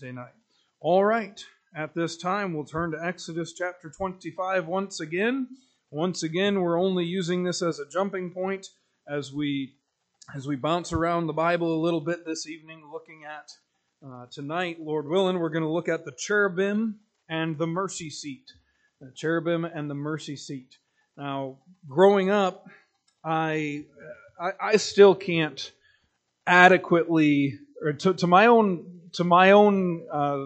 Wednesday night. All right. At this time, we'll turn to Exodus chapter 25 once again. Once again, we're only using this as a jumping point as we bounce around the Bible a little bit this evening, looking at tonight, Lord willing, we're going to look at the cherubim and the mercy seat. The cherubim and the mercy seat. Now, growing up, I still can't adequately, or to my own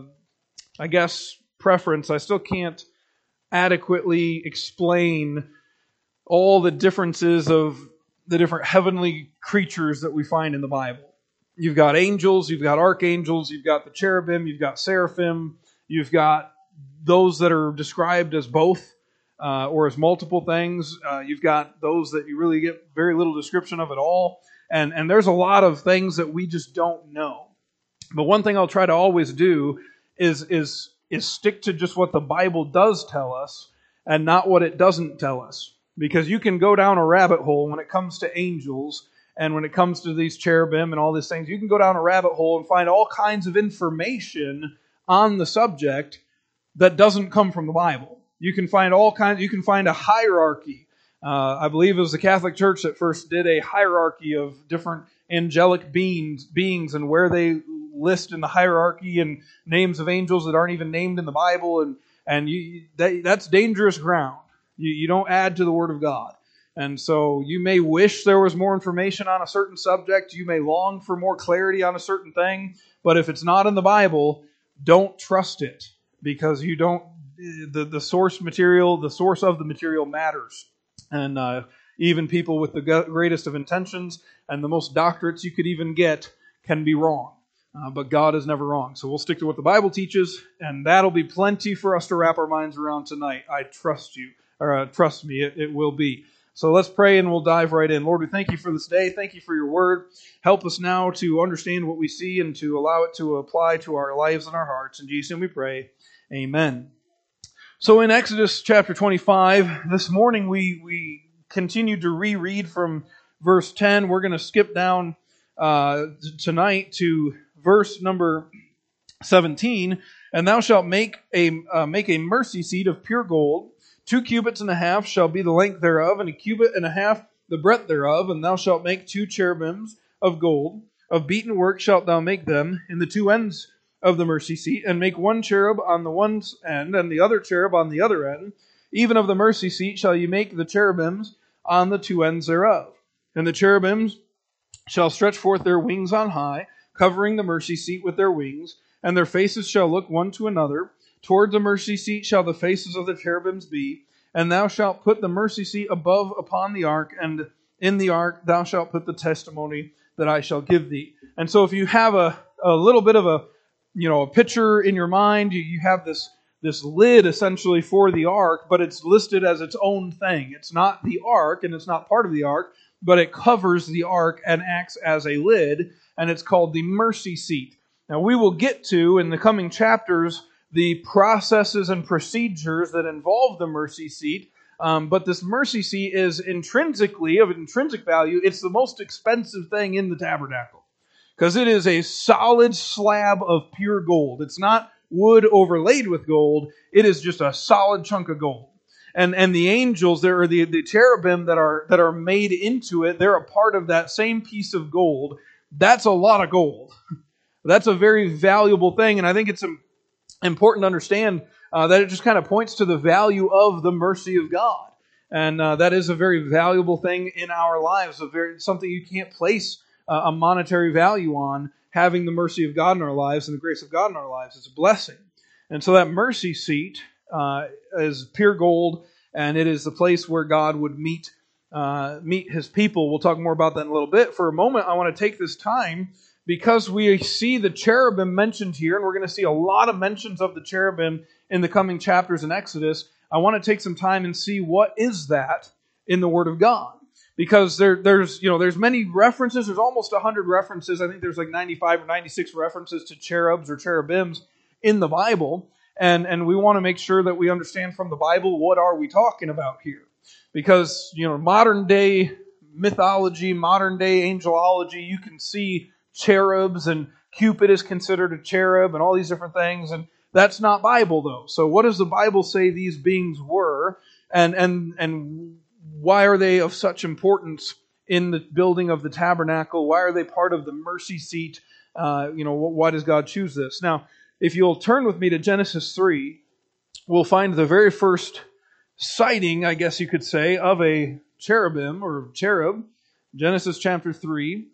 I guess preference, I still can't adequately explain all the differences of the different heavenly creatures that we find in the Bible. You've got angels, you've got archangels, you've got the cherubim, you've got seraphim, you've got those that are described as both or as multiple things. You've got those that you really get very little description of at all. And there's a lot of things that we just don't know. But one thing I'll try to always do is stick to just what the Bible does tell us and not what it doesn't tell us. Because you can go down a rabbit hole when it comes to angels and when it comes to these cherubim and all these things. You can go down a rabbit hole and find all kinds of information on the subject that doesn't come from the Bible. You can find a hierarchy. I believe it was the Catholic Church that first did a hierarchy of different angelic beings and where they list in the hierarchy and names of angels that aren't even named in the Bible, and that's dangerous ground. You don't add to the Word of God. And so you may wish there was more information on a certain subject. You may long for more clarity on a certain thing. But if it's not in the Bible, don't trust it, because you don't. The source material, the source of the material matters. And even people with the greatest of intentions and the most doctorates you could even get can be wrong. But God is never wrong. So we'll stick to what the Bible teaches, and that'll be plenty for us to wrap our minds around tonight. I trust you. Or trust me, it will be. So let's pray and we'll dive right in. Lord, we thank you for this day. Thank you for your word. Help us now to understand what we see and to allow it to apply to our lives and our hearts. In Jesus' name we pray. Amen. So in Exodus chapter 25, this morning we continued to reread from verse 10. We're going to skip down tonight to verse number 17. And thou shalt make a mercy seat of pure gold. 2 cubits and a half shall be the length thereof, and 1.5 cubits the breadth thereof. And thou shalt make 2 cherubims of gold. Of beaten work shalt thou make them in the 2 ends of the mercy seat, and make 1 cherub on the one end, and the other cherub on the other end. Even of the mercy seat shall ye make the cherubims on the 2 ends thereof. And the cherubims shall stretch forth their wings on high, covering the mercy seat with their wings, and their faces shall look one to another. Toward the mercy seat shall the faces of the cherubims be, and thou shalt put the mercy seat above upon the ark, and in the ark thou shalt put the testimony that I shall give thee. And so if you have a little bit of a picture in your mind, you have this lid essentially for the ark, but it's listed as its own thing. It's not the ark, and it's not part of the ark, but it covers the ark and acts as a lid, and it's called the mercy seat. Now we will get to, in the coming chapters, the processes and procedures that involve the mercy seat, but this mercy seat is intrinsically, of intrinsic value, it's the most expensive thing in the tabernacle, because it is a solid slab of pure gold. It's not wood overlaid with gold, it is just a solid chunk of gold. And the angels, there are the cherubim that are made into it, they're a part of that same piece of gold. That's a lot of gold. That's a very valuable thing, and I think it's important to understand that it just kind of points to the value of the mercy of God. And that is a very valuable thing in our lives, something you can't place a monetary value on, having the mercy of God in our lives and the grace of God in our lives. It's a blessing. And so that mercy seat is pure gold, and it is the place where God would meet His people. We'll talk more about that in a little bit. For a moment, I want to take this time, because we see the cherubim mentioned here, and we're going to see a lot of mentions of the cherubim in the coming chapters in Exodus. I want to take some time and see what is that in the Word of God. Because there's many references. There's almost 100 references. I think there's like 95 or 96 references to cherubs or cherubims in the Bible. And we want to make sure that we understand from the Bible, what are we talking about here? Because, modern day mythology, modern day angelology, you can see cherubs and Cupid is considered a cherub and all these different things. And that's not Bible, though. So what does the Bible say these beings were? And why are they of such importance in the building of the tabernacle? Why are they part of the mercy seat? Why does God choose this? Now, if you'll turn with me to Genesis 3, we'll find the very first sighting, I guess you could say, of a cherubim or cherub. Genesis chapter 3.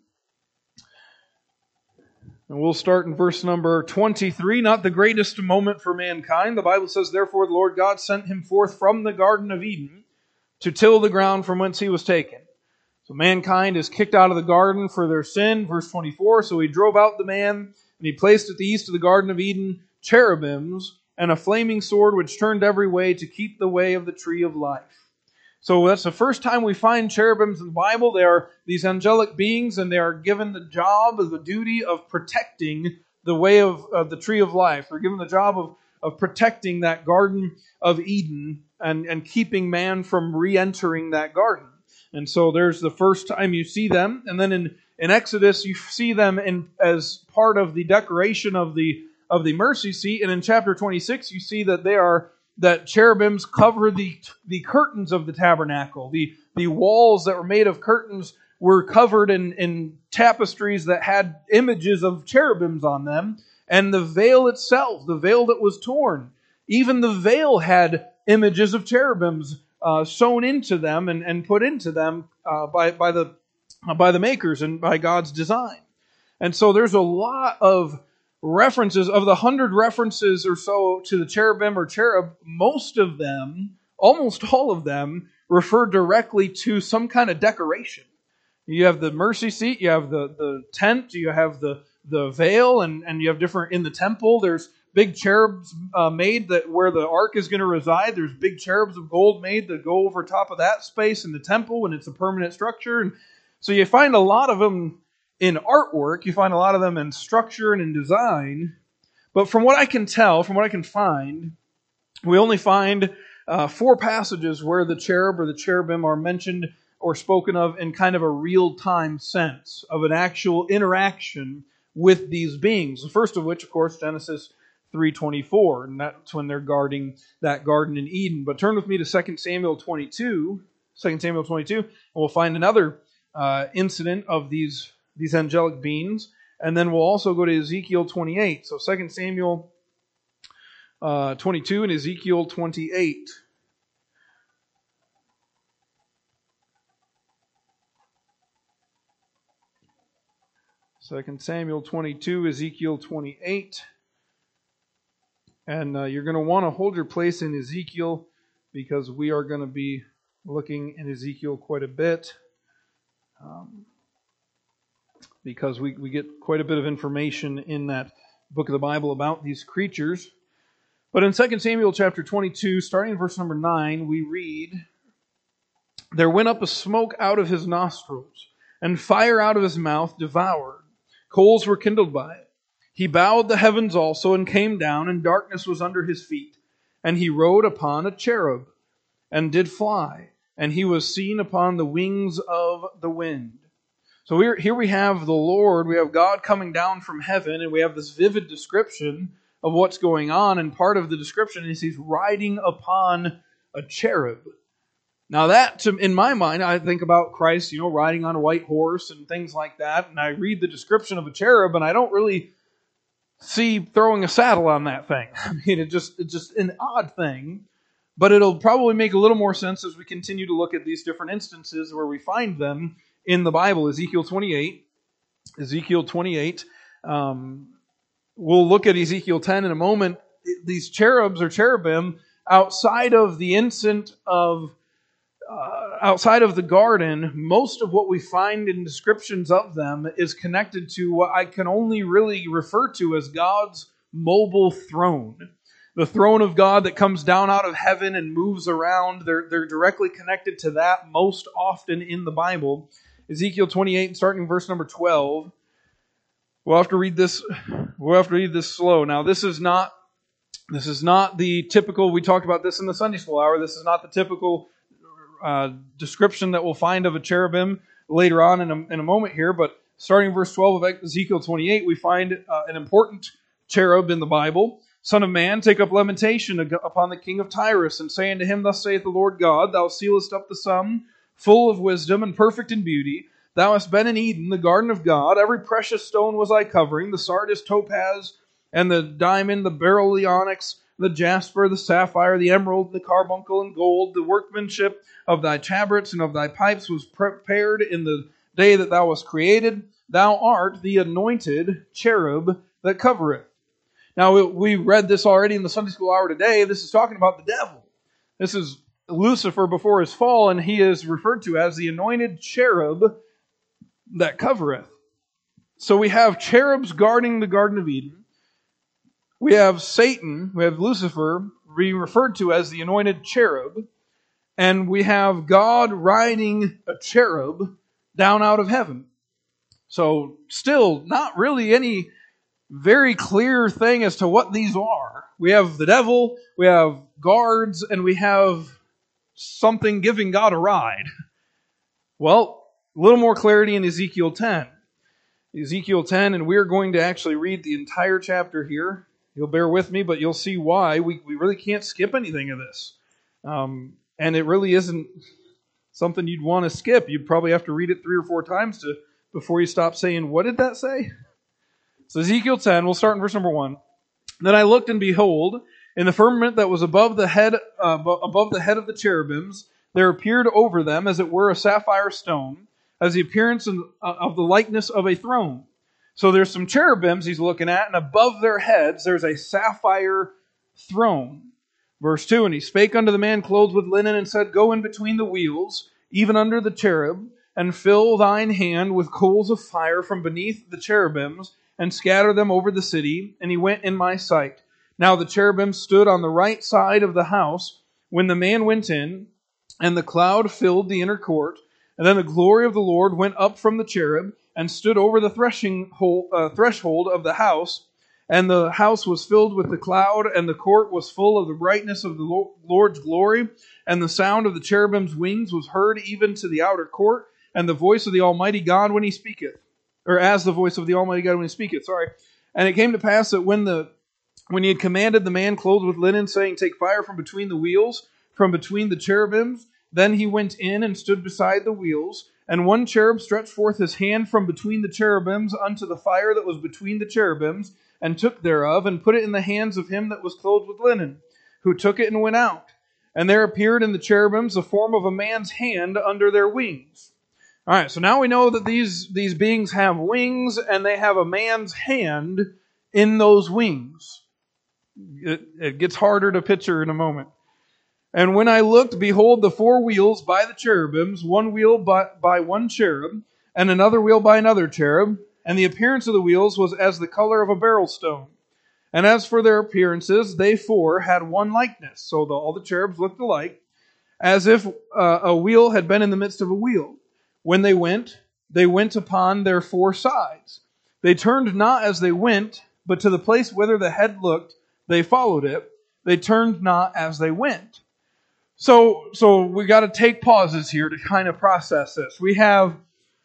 And we'll start in verse number 23. Not the greatest moment for mankind. The Bible says, "Therefore the Lord God sent him forth from the Garden of Eden to till the ground from whence he was taken." So mankind is kicked out of the garden for their sin. Verse 24, "So he drove out the man, and he placed at the east of the Garden of Eden cherubims, and a flaming sword which turned every way to keep the way of the tree of life." So that's the first time we find cherubims in the Bible. They are these angelic beings, and they are given the job, the duty of protecting the way of the tree of life. They're given the job of protecting that Garden of Eden and keeping man from re-entering that garden. And so there's the first time you see them. And then in Exodus, you see them as part of the decoration of the mercy seat. And in chapter 26, you see that cherubims cover the curtains of the tabernacle. The walls that were made of curtains were covered in tapestries that had images of cherubims on them. And the veil itself, the veil that was torn, even the veil had images of cherubims sewn into them and put into them by the makers and by God's design. And so there's a lot of references. Of the 100 references or so to the cherubim or cherub, most of them, almost all of them, refer directly to some kind of decoration. You have the mercy seat, you have the tent, you have the veil, and you have different, in the temple, there's big cherubs made that where the ark is going to reside. There's big cherubs of gold made that go over top of that space in the temple when it's a permanent structure. And so you find a lot of them in artwork, you find a lot of them in structure and in design. But from what I can tell, from what I can find, we only find 4 passages where the cherub or the cherubim are mentioned or spoken of in kind of a real-time sense of an actual interaction with these beings. The first of which, of course, Genesis 3:24, and that's when they're guarding that garden in Eden. But turn with me to 2 Samuel 22, and we'll find another incident of these angelic beings, and then we'll also go to Ezekiel 28. So 2 Samuel 22 and Ezekiel 28. Second Samuel 22, Ezekiel 28. And you're going to want to hold your place in Ezekiel because we are going to be looking in Ezekiel quite a bit. Because we get quite a bit of information in that book of the Bible about these creatures. But in 2 Samuel chapter 22, starting in verse number 9, we read, "There went up a smoke out of his nostrils, and fire out of his mouth devoured. Coals were kindled by it. He bowed the heavens also, and came down, and darkness was under his feet. And he rode upon a cherub, and did fly, and he was seen upon the wings of the wind." So here we have the Lord, we have God coming down from heaven, and we have this vivid description of what's going on, and part of the description is he's riding upon a cherub. Now that, in my mind, I think about Christ, riding on a white horse and things like that, and I read the description of a cherub, and I don't really see throwing a saddle on that thing. I mean, it's just an odd thing, but it'll probably make a little more sense as we continue to look at these different instances where we find them in the Bible. Ezekiel 28. We'll look at Ezekiel 10 in a moment. These cherubs or cherubim outside of the outside of the garden, most of what we find in descriptions of them is connected to what I can only really refer to as God's mobile throne. The throne of God that comes down out of heaven and moves around. They're directly connected to that most often in the Bible. Ezekiel 28, starting in verse number 12. We'll have to read this slow. Now, this is not the typical, we talked about this in the Sunday school hour, this is not the typical description that we'll find of a cherubim later on in a moment here, but Starting in verse 12 of Ezekiel 28, we find an important cherub in the Bible. Son of man, take up lamentation upon the king of Tyrus, and say unto him, Thus saith the Lord God, Thou sealest up the sum, full of wisdom and perfect in beauty. Thou hast been in Eden, the garden of God. Every precious stone was thy covering, the sardius, topaz, and the diamond, the beryl, the onyx, the jasper, the sapphire, the emerald, the carbuncle, and gold. The workmanship of thy tabrets and of thy pipes was prepared in the day that thou wast created. Thou art the anointed cherub that covereth. Now, we read this already in the Sunday school hour today. This is talking about the devil. This is Lucifer before his fall, and he is referred to as the anointed cherub that covereth. So we have cherubs guarding the Garden of Eden. We have Satan, we have Lucifer being referred to as the anointed cherub. And we have God riding a cherub down out of heaven. So still not really any very clear thing as to what these are. We have the devil, we have guards, and we have something giving God a ride. Well, a little more clarity in Ezekiel 10. Ezekiel 10, and we're going to actually read the entire chapter here. You'll bear with me, but you'll see why. We really can't skip anything of this. And it really isn't something you'd want to skip. You'd probably have to read it 3 or 4 times before you stop saying, what did that say? So Ezekiel 10, we'll start in verse number 1. Then I looked, and behold, in the firmament that was above the head of the cherubims, there appeared over them, as it were, a sapphire stone, as the appearance of the likeness of a throne. So there's some cherubims he's looking at, and above their heads there's a sapphire throne. Verse 2, and he spake unto the man clothed with linen, and said, Go in between the wheels, even under the cherub, and fill thine hand with coals of fire from beneath the cherubims, and scatter them over the city. And he went in my sight. Now the cherubim stood on the right side of the house when the man went in, and the cloud filled the inner court. And then the glory of the Lord went up from the cherub, and stood over the threshold of the house. And the house was filled with the cloud, and the court was full of the brightness of the Lord's glory. And the sound of the cherubim's wings was heard even to the outer court, and the voice of the Almighty God when he speaketh. Or as the voice of the Almighty God when he speaketh, And it came to pass that when he had commanded the man clothed with linen, saying, Take fire from between the wheels, from between the cherubims, then he went in and stood beside the wheels. And one cherub stretched forth his hand from between the cherubims unto the fire that was between the cherubims, and took thereof, and put it in the hands of him that was clothed with linen, who took it and went out. And there appeared in the cherubims the form of a man's hand under their wings. All right, so now we know that these beings have wings, and they have a man's hand in those wings. It gets harder to picture in a moment. And when I looked, behold, the 4 wheels by the cherubims, one wheel by one cherub, and another wheel by another cherub, and the appearance of the wheels was as the color of a beryl stone. And as for their appearances, they 4 had one likeness. So all the cherubs looked alike, as if a wheel had been in the midst of a wheel. When they went upon their 4 sides. They turned not as they went, but to the place whither the head looked, they followed it. They turned not as they went. So we got to take pauses here to kind of process this. We have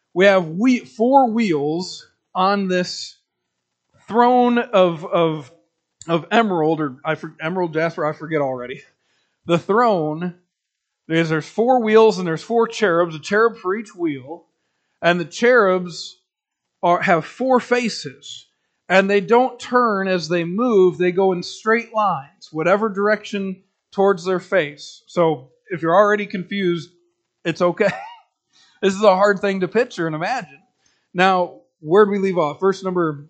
4 wheels on this throne of emerald, or emerald, jasper, I forget already. The throne. There's 4 wheels and there's 4 cherubs, a cherub for each wheel. And the cherubs have 4 faces. And they don't turn as they move, they go in straight lines, whatever direction towards their face. So if you're already confused, it's okay. This is a hard thing to picture and imagine. Now, where'd we leave off? Verse number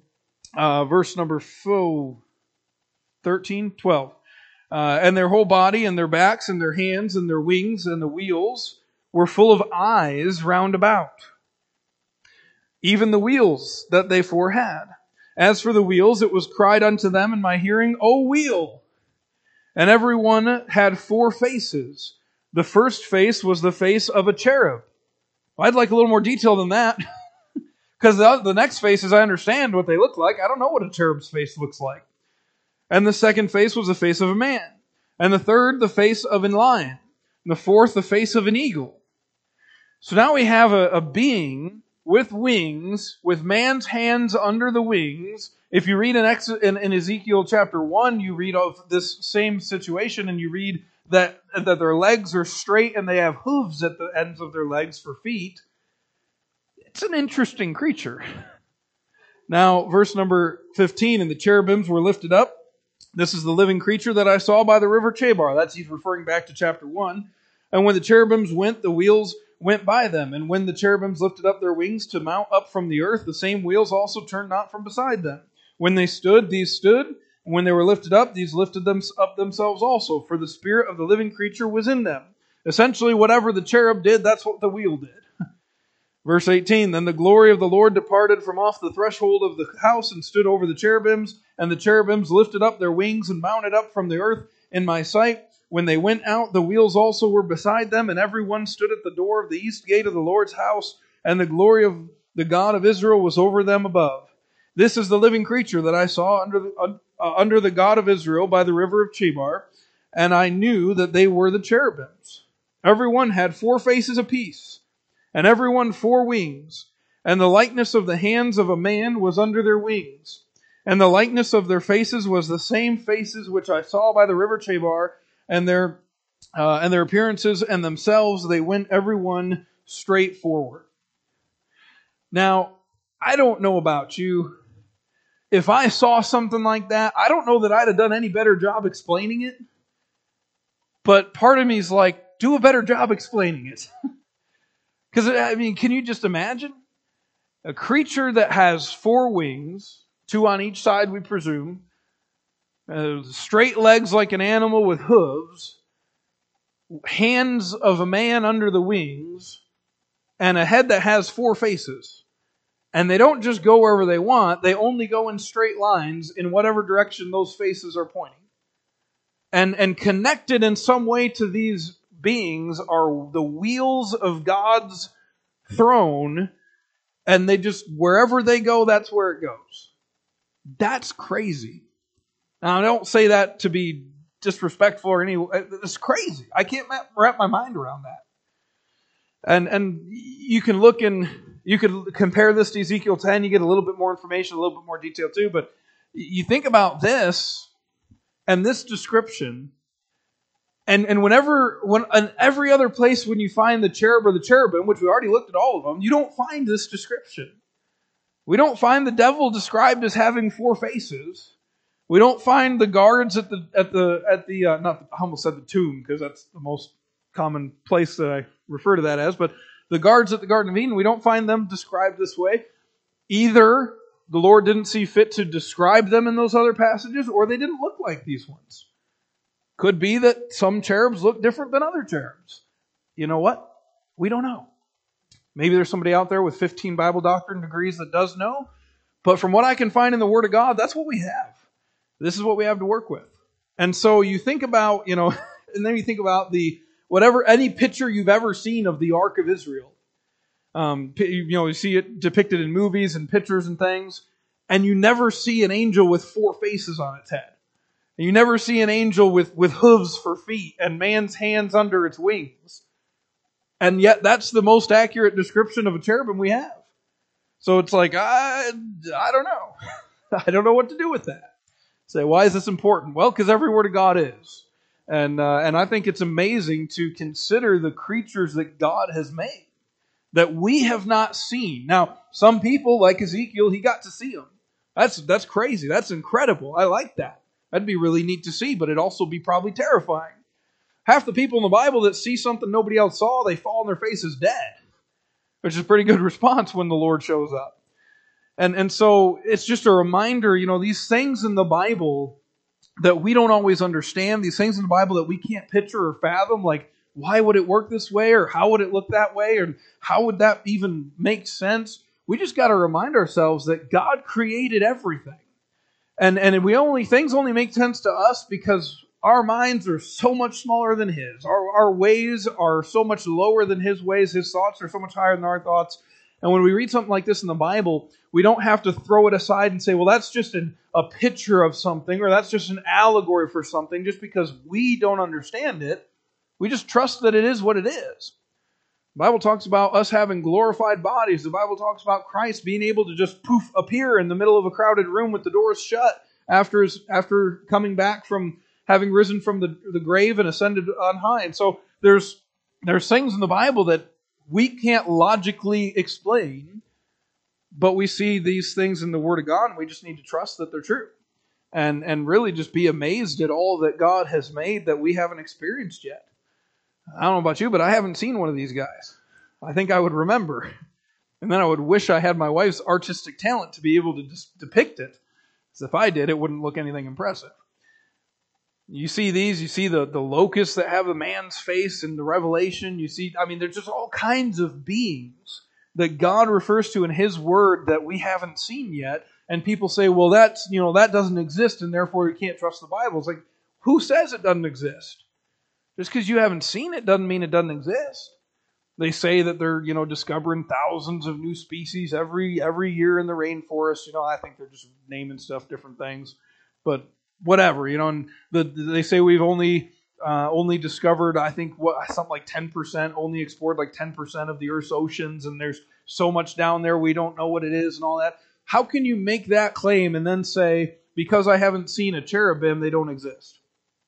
13, 12. And their whole body, and their backs, and their hands, and their wings, and the wheels were full of eyes round about. Even the wheels that they 4 had. As for the wheels, it was cried unto them in my hearing, O wheel! And every one had 4 faces. The first face was the face of a cherub. Well, I'd like a little more detail than that. Because the next faces, I understand what they look like. I don't know what a cherub's face looks like. And the second face was the face of a man. And the third, the face of a lion. And the fourth, the face of an eagle. So now we have a being with wings, with man's hands under the wings. If you read in Ezekiel chapter 1, you read of this same situation, and you read that their legs are straight and they have hooves at the ends of their legs for feet. It's an interesting creature. Now, verse number 15, and the cherubims were lifted up. This is the living creature that I saw by the river Chebar. He's referring back to chapter 1. And when the cherubims went, the wheels went by them. And when the cherubims lifted up their wings to mount up from the earth, the same wheels also turned not from beside them. When they stood, these stood. And when they were lifted up, these lifted them up themselves also, for the spirit of the living creature was in them. Essentially, whatever the cherub did, that's what the wheel did. Verse 18, then the glory of the Lord departed from off the threshold of the house and stood over the cherubims, and the cherubims lifted up their wings and mounted up from the earth in my sight. When they went out, the wheels also were beside them, and every one stood at the door of the east gate of the Lord's house, and the glory of the God of Israel was over them above. This is the living creature that I saw under the God of Israel by the river of Chebar, and I knew that they were the cherubims. Every one had 4 faces apiece, and every one 4 wings, and the likeness of the hands of a man was under their wings, and the likeness of their faces was the same faces which I saw by the river Chebar, and their appearances and themselves, they went every one straight forward. Now, I don't know about you. If I saw something like that, I don't know that I'd have done any better job explaining it, but part of me is like, do a better job explaining it. Because, I mean, can you just imagine? A creature that has 4 wings, 2 on each side, we presume, straight legs like an animal with hooves, hands of a man under the wings, and a head that has 4 faces. And they don't just go wherever they want, they only go in straight lines in whatever direction those faces are pointing. And connected in some way to these beings are the wheels of God's throne, and they just, wherever they go, that's where it goes. That's crazy. Now, I don't say that to be disrespectful or any, it's crazy. I can't wrap my mind around that. And you can look you could compare this to Ezekiel 10, you get a little bit more information, a little bit more detail too, but you think about this and this description, and in every other place when you find the cherub or the cherubim, which we already looked at all of them, you don't find this description. We don't find the devil described as having 4 faces. We don't find the guards at the not, I almost said the tomb, because that's the most common place that I refer to that as, but the guards at the Garden of Eden, we don't find them described this way. Either the Lord didn't see fit to describe them in those other passages, or they didn't look like these ones. Could be that some cherubs look different than other cherubs. You know what? We don't know. Maybe there's somebody out there with 15 Bible doctrine degrees that does know, but from what I can find in the Word of God, that's what we have. This is what we have to work with. And so you think about, and then you think about any picture you've ever seen of the Ark of Israel. You see it depicted in movies and pictures and things, and you never see an angel with 4 faces on its head. And you never see an angel with hooves for feet and man's hands under its wings. And yet that's the most accurate description of a cherubim we have. So it's like, I don't know. I don't know what to do with that. Say, why is this important? Well, because every word of God is. And I think it's amazing to consider the creatures that God has made that we have not seen. Now, some people, like Ezekiel, he got to see them. That's crazy. That's incredible. I like that. That'd be really neat to see, but it'd also be probably terrifying. Half the people in the Bible that see something nobody else saw, they fall on their faces dead, which is a pretty good response when the Lord shows up. And so it's just a reminder, these things in the Bible that we don't always understand, these things in the Bible that we can't picture or fathom, like, why would it work this way, or how would it look that way, or how would that even make sense? We just got to remind ourselves that God created everything. And things only make sense to us because our minds are so much smaller than His. Our ways are so much lower than His ways. His thoughts are so much higher than our thoughts. And when we read something like this in the Bible, we don't have to throw it aside and say, well, that's just a picture of something, or that's just an allegory for something, just because we don't understand it. We just trust that it is what it is. The Bible talks about us having glorified bodies. The Bible talks about Christ being able to just poof appear in the middle of a crowded room with the doors shut after coming back from having risen from the grave and ascended on high. And so there's things in the Bible that we can't logically explain, but we see these things in the Word of God, and we just need to trust that they're true. And really just be amazed at all that God has made that we haven't experienced yet. I don't know about you, but I haven't seen one of these guys. I think I would remember. And then I would wish I had my wife's artistic talent to be able to depict it. Because if I did, it wouldn't look anything impressive. You see these, you see the locusts that have a man's face in the Revelation. You see, there's just all kinds of beings that God refers to in His Word that we haven't seen yet. And people say, well, that doesn't exist, and therefore you can't trust the Bible. It's like, who says it doesn't exist? Just because you haven't seen it doesn't mean it doesn't exist. They say that they're, discovering thousands of new species every year in the rainforest. I think they're just naming stuff different things, but whatever. And they say we've only discovered, I think, something like 10%, only explored like 10% of the Earth's oceans, and there's so much down there we don't know what it is and all that. How can you make that claim and then say, because I haven't seen a cherubim, they don't exist?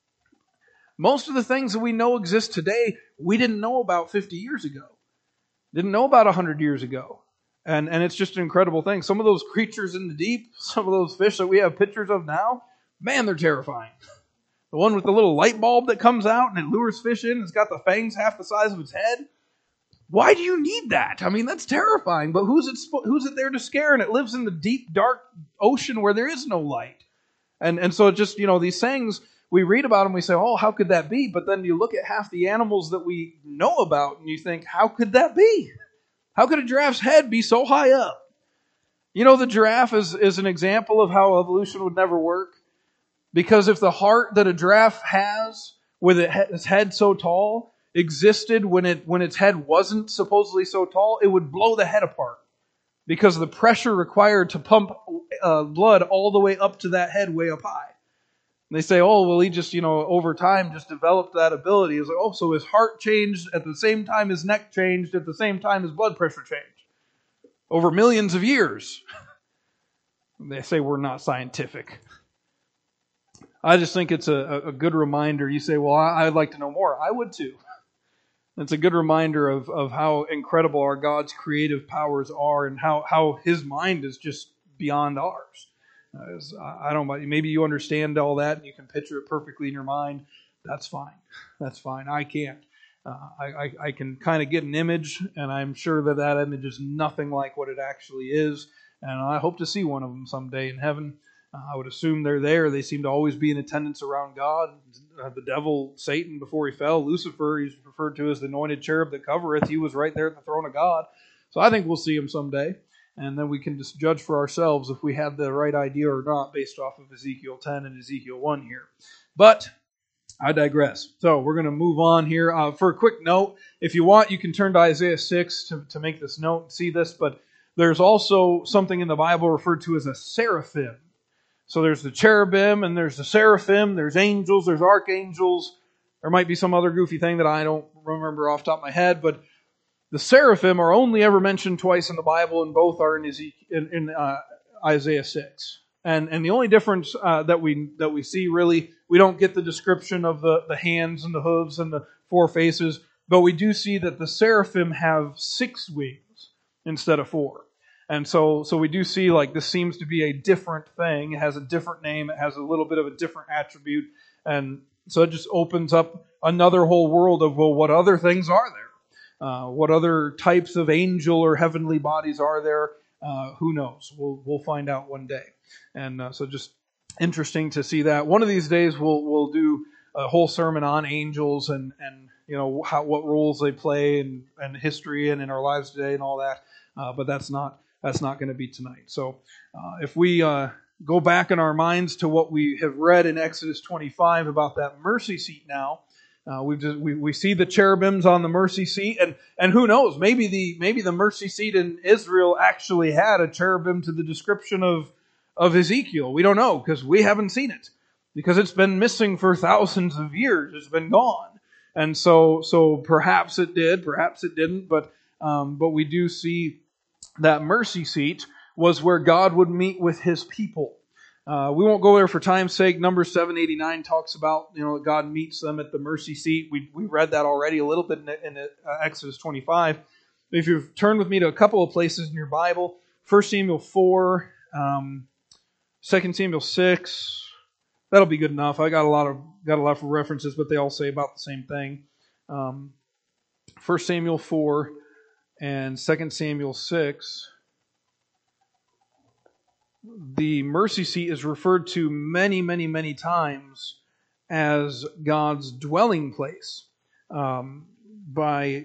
Most of the things that we know exist today, we didn't know about 50 years ago. Didn't know about 100 years ago. And it's just an incredible thing. Some of those creatures in the deep, some of those fish that we have pictures of now, man, they're terrifying. The one with the little light bulb that comes out and it lures fish in, it's got the fangs half the size of its head. Why do you need that? That's terrifying. But who's it there to scare? And it lives in the deep, dark ocean where there is no light. And so just, these things, we read about them, we say, oh, how could that be? But then you look at half the animals that we know about and you think, how could that be? How could a giraffe's head be so high up? The giraffe is an example of how evolution would never work. Because if the heart that a giraffe has, with its head so tall, existed when its head wasn't supposedly so tall, it would blow the head apart. Because of the pressure required to pump blood all the way up to that head way up high. And they say, oh, well, he just, over time just developed that ability. It's like, oh, so his heart changed at the same time his neck changed, at the same time his blood pressure changed. Over millions of years. They say we're not scientific. I just think it's a good reminder. You say, well, I'd like to know more. I would too. It's a good reminder of how incredible our God's creative powers are and how His mind is just beyond ours. I don't know, maybe you understand all that and you can picture it perfectly in your mind. That's fine. That's fine. I can't. I can kind of get an image, and I'm sure that image is nothing like what it actually is. And I hope to see one of them someday in heaven. I would assume they're there. They seem to always be in attendance around God. The devil, Satan, before he fell, Lucifer, he's referred to as the anointed cherub that covereth. He was right there at the throne of God. So I think we'll see him someday. And then we can just judge for ourselves if we have the right idea or not based off of Ezekiel 10 and Ezekiel 1 here. But I digress. So we're going to move on here. For a quick note, if you want, you can turn to Isaiah 6 to make this note and see this. But there's also something in the Bible referred to as a seraphim. So there's the cherubim and there's the seraphim, there's angels, there's archangels. There might be some other goofy thing that I don't remember off the top of my head, but the seraphim are only ever mentioned twice in the Bible, and both are in Isaiah 6. And the only difference that we see, really, we don't get the description of the hands and the hooves and the four faces, but we do see that the seraphim have 6 wings instead of 4. And so we do see like this seems to be a different thing. It has a different name. It has a little bit of a different attribute. And so it just opens up another whole world of, well, what other things are there? What other types of angel or heavenly bodies are there? Who knows? We'll find out one day. And so just interesting to see that. One of these days we'll do a whole sermon on angels and what roles they play and history and in our lives today and all that. But that's not going to be tonight. So if we go back in our minds to what we have read in Exodus 25 about that mercy seat now, we see the cherubims on the mercy seat, and who knows, maybe the mercy seat in Israel actually had a cherubim to the description of Ezekiel. We don't know because we haven't seen it because it's been missing for thousands of years. It's been gone. And so perhaps it did, perhaps it didn't, but we do see that mercy seat was where God would meet with His people. We won't go there for time's sake. Numbers 7:89 talks about God meets them at the mercy seat. We read that already a little bit in Exodus 25. If you've turned with me to a couple of places in your Bible, 1 Samuel 4, 2 Samuel 6, that'll be good enough. I got a lot of references, but they all say about the same thing. 1 Samuel 4 and 2 Samuel 6. The mercy seat is referred to many, many, many times as God's dwelling place by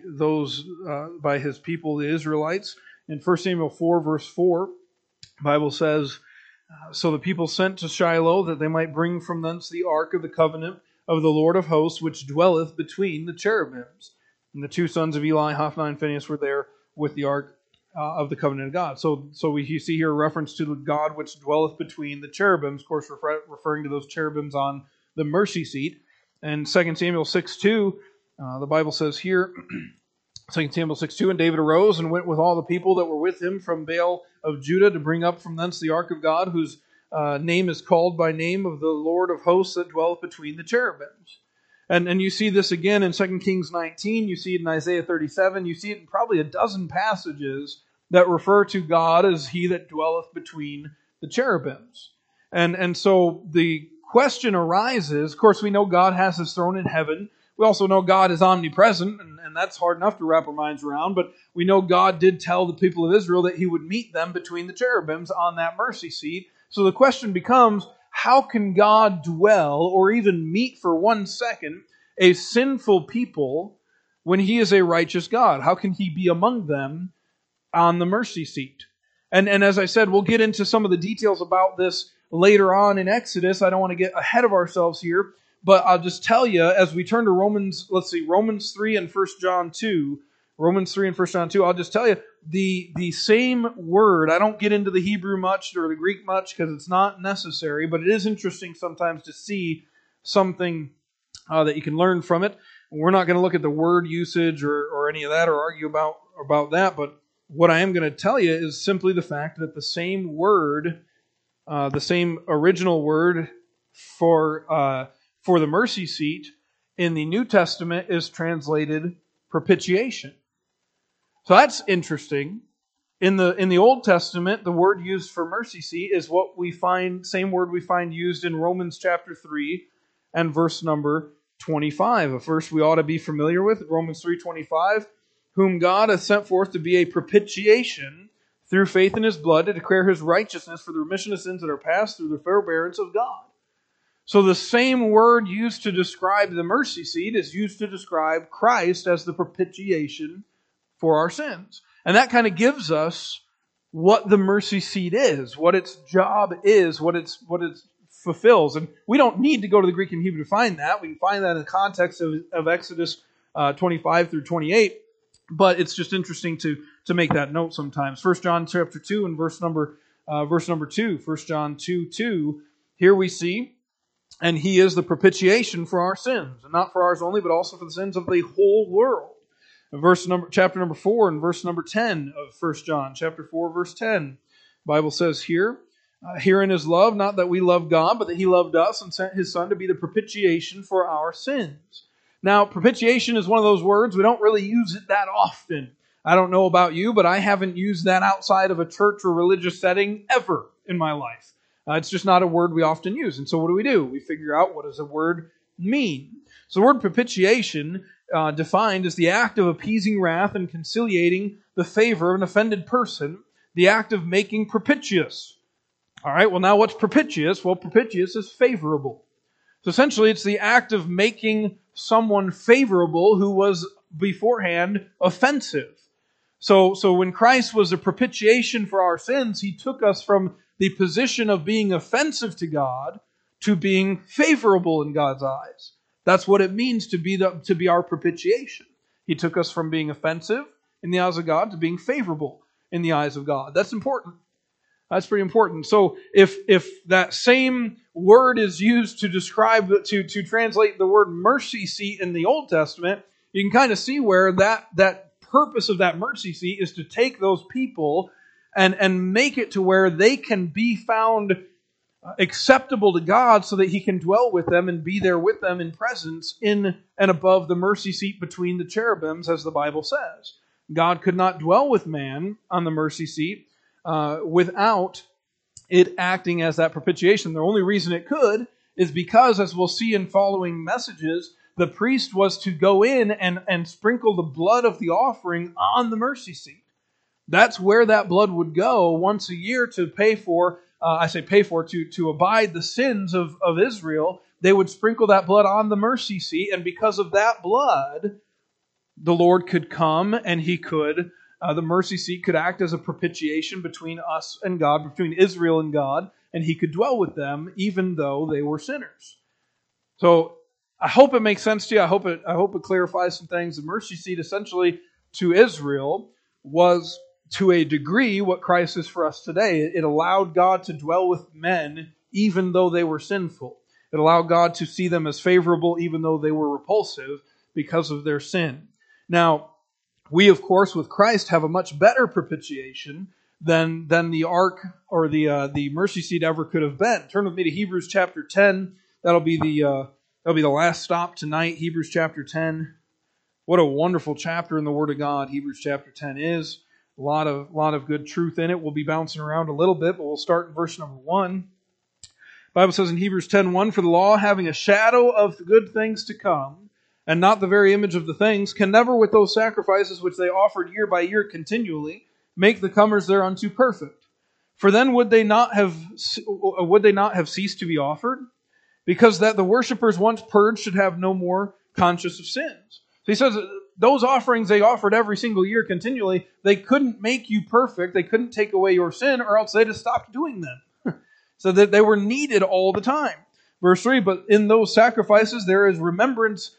His people, the Israelites. In 1 Samuel 4, verse 4, the Bible says, "So the people sent to Shiloh that they might bring from thence the ark of the covenant of the Lord of hosts, which dwelleth between the cherubims." And the two sons of Eli, Hophni and Phinehas, were there with the ark of the covenant of God. So we see here a reference to the God which dwelleth between the cherubims, of course referring to those cherubims on the mercy seat. And 2 Samuel 6:2, the Bible says here, 2 Samuel 6:2, "And David arose and went with all the people that were with him from Baal of Judah to bring up from thence the ark of God, whose name is called by name of the Lord of hosts that dwelleth between the cherubims." And you see this again in 2 Kings 19, you see it in Isaiah 37, you see it in probably a dozen passages that refer to God as He that dwelleth between the cherubims. And so the question arises, of course we know God has His throne in heaven. We also know God is omnipresent, and that's hard enough to wrap our minds around, but we know God did tell the people of Israel that He would meet them between the cherubims on that mercy seat. So the question becomes, how can God dwell or even meet for 1 second a sinful people when He is a righteous God? How can He be among them on the mercy seat? And as I said, we'll get into some of the details about this later on in Exodus. I don't want to get ahead of ourselves here, but I'll just tell you, as we turn to Romans 3 and 1 John 2, Romans 3 and 1 John 2, I'll just tell you, the same word, I don't get into the Hebrew much or the Greek much because it's not necessary, but it is interesting sometimes to see something that you can learn from it. We're not going to look at the word usage or any of that or argue about that, but what I am going to tell you is simply the fact that the same word, the same original word for the mercy seat in the New Testament is translated propitiation. So that's interesting. In the Old Testament, the word used for mercy seat is what we find, same word we find used in Romans chapter 3 and verse number 25. A verse we ought to be familiar with, Romans 3:25, "Whom God hath sent forth to be a propitiation through faith in His blood, to declare His righteousness for the remission of sins that are past through the forbearance of God." So the same word used to describe the mercy seat is used to describe Christ as the propitiation for our sins. And that kind of gives us what the mercy seat is, what its job is, what it fulfills. And we don't need to go to the Greek and Hebrew to find that. We can find that in the context of Exodus 25 through 28. But it's just interesting to make that note sometimes. 1 John chapter 2 and verse number 2. 1 John 2:2. Here we see, "And He is the propitiation for our sins, and not for ours only, but also for the sins of the whole world." Chapter number 4 and verse number 10 of 1 John, chapter 4, verse 10. The Bible says here, "Herein is love, not that we love God, but that He loved us and sent His Son to be the propitiation for our sins." Now, propitiation is one of those words, we don't really use it that often. I don't know about you, but I haven't used that outside of a church or religious setting ever in my life. It's just not a word we often use. And so what do? We figure out, what does a word mean? So the word propitiation, defined as the act of appeasing wrath and conciliating the favor of an offended person, the act of making propitious. All right, well now what's propitious? Well, propitious is favorable. So essentially it's the act of making someone favorable who was beforehand offensive. So when Christ was a propitiation for our sins, He took us from the position of being offensive to God to being favorable in God's eyes. That's what it means to be our propitiation. He took us from being offensive in the eyes of God to being favorable in the eyes of God. That's important. That's pretty important. So if that same word is used to describe, to translate the word mercy seat in the Old Testament, you can kind of see where that purpose of that mercy seat is to take those people and make it to where they can be found acceptable to God so that He can dwell with them and be there with them in presence in and above the mercy seat between the cherubims, as the Bible says. God could not dwell with man on the mercy seat without it acting as that propitiation. The only reason it could is because, as we'll see in following messages, the priest was to go in and sprinkle the blood of the offering on the mercy seat. That's where that blood would go once a year to pay for, to abide the sins of Israel. They would sprinkle that blood on the mercy seat, and because of that blood, the Lord could come and He could, the mercy seat could act as a propitiation between us and God, between Israel and God, and He could dwell with them even though they were sinners. So I hope it makes sense to you. I hope it clarifies some things. The mercy seat essentially to Israel was, to a degree, what Christ is for us today. It allowed God to dwell with men even though they were sinful. It allowed God to see them as favorable even though they were repulsive because of their sin. Now, we, of course, with Christ have a much better propitiation than the ark or the mercy seat ever could have been. Turn with me to Hebrews chapter 10. That'll be the last stop tonight, Hebrews chapter 10. What a wonderful chapter in the Word of God Hebrews chapter 10 is. A lot of good truth in it. We'll be bouncing around a little bit, but we'll start in verse number 1. The Bible says in Hebrews 10:1, "For the law, having a shadow of the good things to come, and not the very image of the things, can never with those sacrifices which they offered year by year continually make the comers thereunto perfect. For then would they not have ceased to be offered? Because that the worshippers once purged should have no more conscience of sins." So he says those offerings they offered every single year continually, they couldn't make you perfect, they couldn't take away your sin, or else they'd have stopped doing them. So that they were needed all the time. Verse 3, "But in those sacrifices there is a remembrance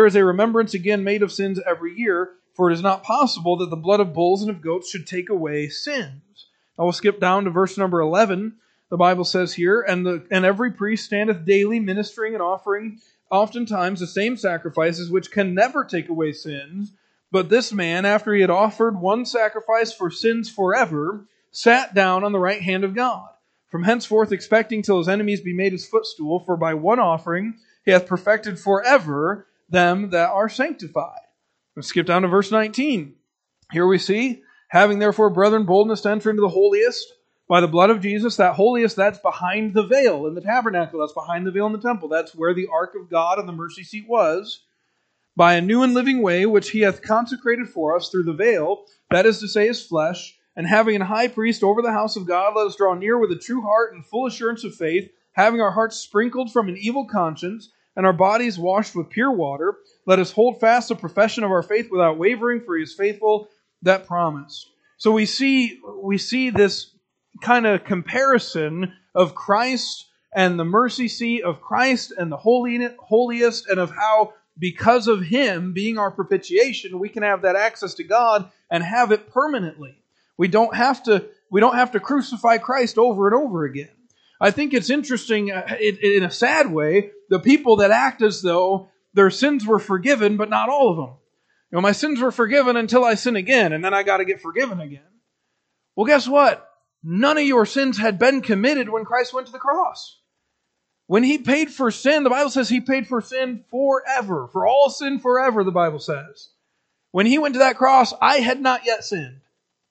again made of sins every year, for it is not possible that the blood of bulls and of goats should take away sins." I will skip down to verse number 11. The Bible says here, and every priest standeth daily ministering and offering oftentimes the same sacrifices which can never take away sins. But this man, after he had offered one sacrifice for sins forever, sat down on the right hand of God, from henceforth expecting till his enemies be made his footstool. For by one offering he hath perfected forever them that are sanctified. Let's skip down to verse 19. Here we see, "Having therefore, brethren, boldness to enter into the holiest by the blood of Jesus," that holiest, that's behind the veil in the tabernacle, that's behind the veil in the temple, that's where the ark of God and the mercy seat was, "by a new and living way, which He hath consecrated for us through the veil, that is to say, His flesh, and having an high priest over the house of God, let us draw near with a true heart and full assurance of faith, having our hearts sprinkled from an evil conscience, and our bodies washed with pure water. Let us hold fast the profession of our faith without wavering, for He is faithful that promised." So we see this kind of comparison of Christ and the mercy seat, of Christ and the holiest, and of how because of Him being our propitiation, we can have that access to God and have it permanently. We don't have to crucify Christ over and over again. I think it's interesting, in a sad way, the people that act as though their sins were forgiven, but not all of them. You know, my sins were forgiven until I sin again, and then I got to get forgiven again. Well, guess what? None of your sins had been committed when Christ went to the cross. When He paid for sin, the Bible says He paid for sin forever. For all sin forever, the Bible says. When He went to that cross, I had not yet sinned.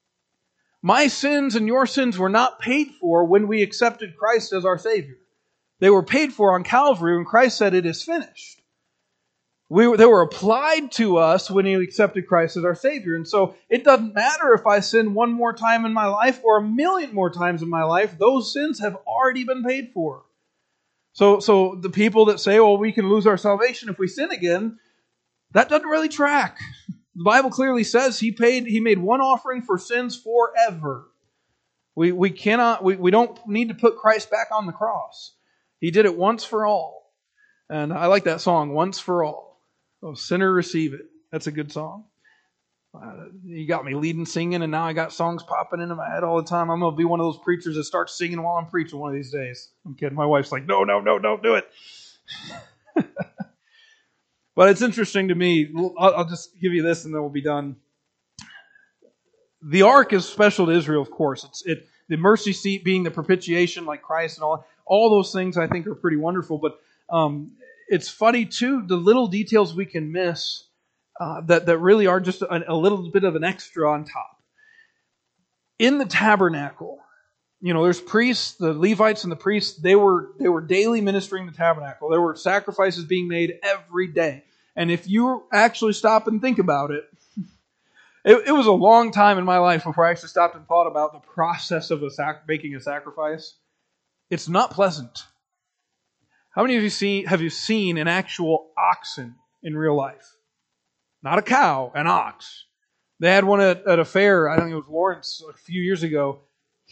My sins and your sins were not paid for when we accepted Christ as our Savior. They were paid for on Calvary when Christ said, "It is finished." They were applied to us when we accepted Christ as our Savior. And so it doesn't matter if I sin one more time in my life or a million more times in my life. Those sins have already been paid for. So the people that say, "well, we can lose our salvation if we sin again," that doesn't really track. The Bible clearly says He made one offering for sins forever. We don't need to put Christ back on the cross. He did it once for all. And I like that song, "Once for All." Oh, sinner receive it. That's a good song. You got me leading singing, and now I got songs popping into my head all the time. I'm going to be one of those preachers that starts singing while I'm preaching one of these days. I'm kidding. My wife's like, no, don't do it. But it's interesting to me. I'll just give you this, and then we'll be done. The ark is special to Israel, of course. The mercy seat being the propitiation, like Christ, and all those things I think are pretty wonderful. But it's funny too, the little details we can miss that really are just a little bit of an extra on top. In the tabernacle, there's priests, the Levites and the priests. They were daily ministering the tabernacle. There were sacrifices being made every day. And if you actually stop and think about it, it was a long time in my life before I actually stopped and thought about the process of making a sacrifice. It's not pleasant. How many of you have you seen an actual oxen in real life? Not a cow, an ox. They had one at a fair, I think it was Lawrence a few years ago.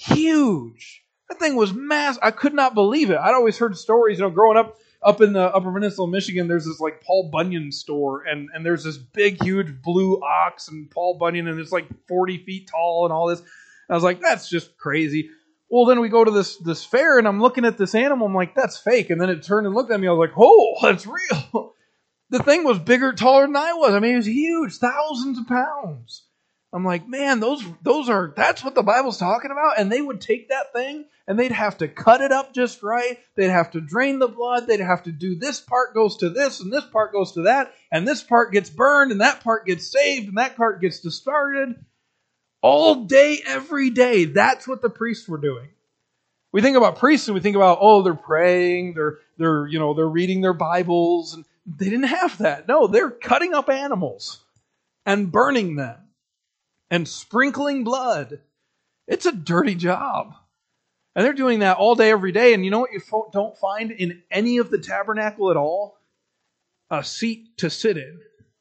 Huge. That thing was massive. I could not believe it. I'd always heard stories, growing up in the Upper Peninsula of Michigan, there's this like Paul Bunyan store, and there's this big, huge blue ox and Paul Bunyan, and it's like 40 feet tall and all this. And I was like, that's just crazy. Well, then we go to this fair, and I'm looking at this animal. I'm like, that's fake. And then it turned and looked at me. I was like, oh, that's real. The thing was bigger, taller than I was. I mean, it was huge, thousands of pounds. I'm like, man, that's what the Bible's talking about. And they would take that thing and they'd have to cut it up just right. They'd have to drain the blood. They'd have to do this part goes to this and this part goes to that. And this part gets burned and that part gets saved and that part gets discarded. All day, every day. That's what the priests were doing. We think about priests and we think about, they're praying, they're reading their Bibles, and they didn't have that. No, they're cutting up animals and burning them and sprinkling blood. It's a dirty job. And they're doing that all day, every day. And you know what you don't find in any of the tabernacle at all? A seat to sit in,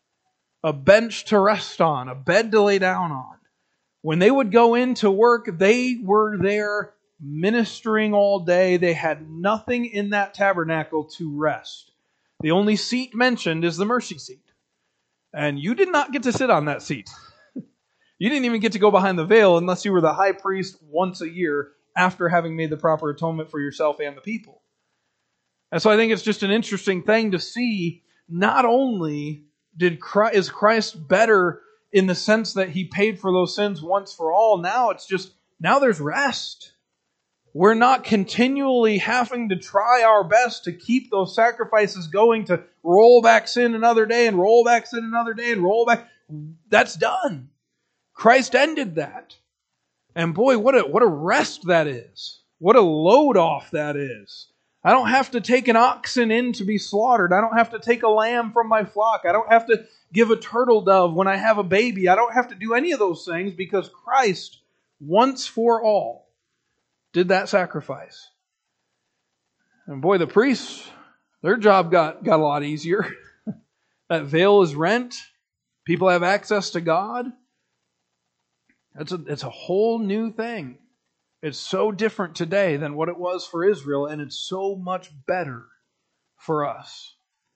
a bench to rest on, a bed to lay down on. When they would go into work, they were there ministering all day. They had nothing in that tabernacle to rest. The only seat mentioned is the mercy seat. And you did not get to sit on that seat. You didn't even get to go behind the veil unless you were the high priest once a year after having made the proper atonement for yourself and the people. And so I think it's just an interesting thing to see. Not only is Christ better in the sense that he paid for those sins once for all, now there's rest. We're not continually having to try our best to keep those sacrifices going, to roll back sin another day and roll back sin another day and roll back. That's done. Christ ended that. And boy, what a rest that is. What a load off that is. I don't have to take an oxen in to be slaughtered. I don't have to take a lamb from my flock. I don't have to give a turtle dove when I have a baby. I don't have to do any of those things because Christ, once for all, did that sacrifice. And boy, the priests, their job got a lot easier. That veil is rent. People have access to God. It's a whole new thing. It's so different today than what it was for Israel, and it's so much better for us.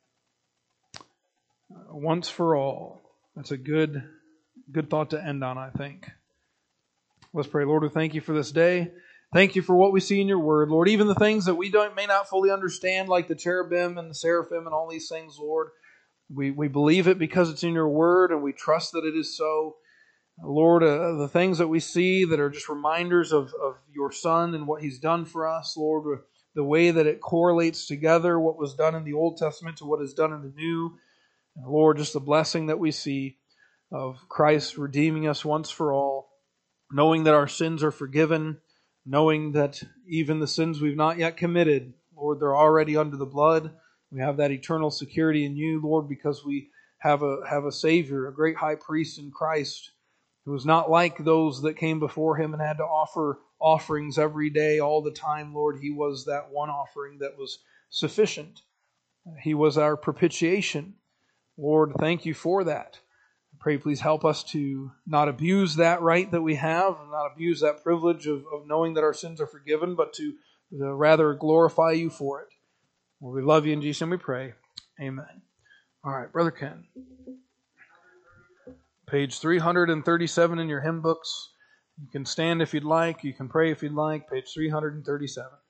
Once for all. That's a good thought to end on, I think. Let's pray. Lord, we thank you for this day. Thank you for what we see in your word, Lord. Even the things that we may not fully understand, like the cherubim and the seraphim and all these things, Lord. We believe it because it's in your word, and we trust that it is so. Lord, the things that we see that are just reminders of your Son and what he's done for us, Lord, the way that it correlates together, what was done in the Old Testament to what is done in the New. And Lord, just the blessing that we see of Christ redeeming us once for all, knowing that our sins are forgiven, knowing that even the sins we've not yet committed, Lord, they're already under the blood. We have that eternal security in you, Lord, because we have a Savior, a great high priest in Christ, who was not like those that came before him and had to offer offerings every day, all the time, Lord. He was that one offering that was sufficient. He was our propitiation. Lord, thank you for that. I pray, please help us to not abuse that right that we have, and not abuse that privilege of knowing that our sins are forgiven, but to rather glorify you for it. Lord, we love you in Jesus' name we pray. Amen. All right, Brother Ken. Page 337 in your hymn books. You can stand if you'd like. You can pray if you'd like. Page 337.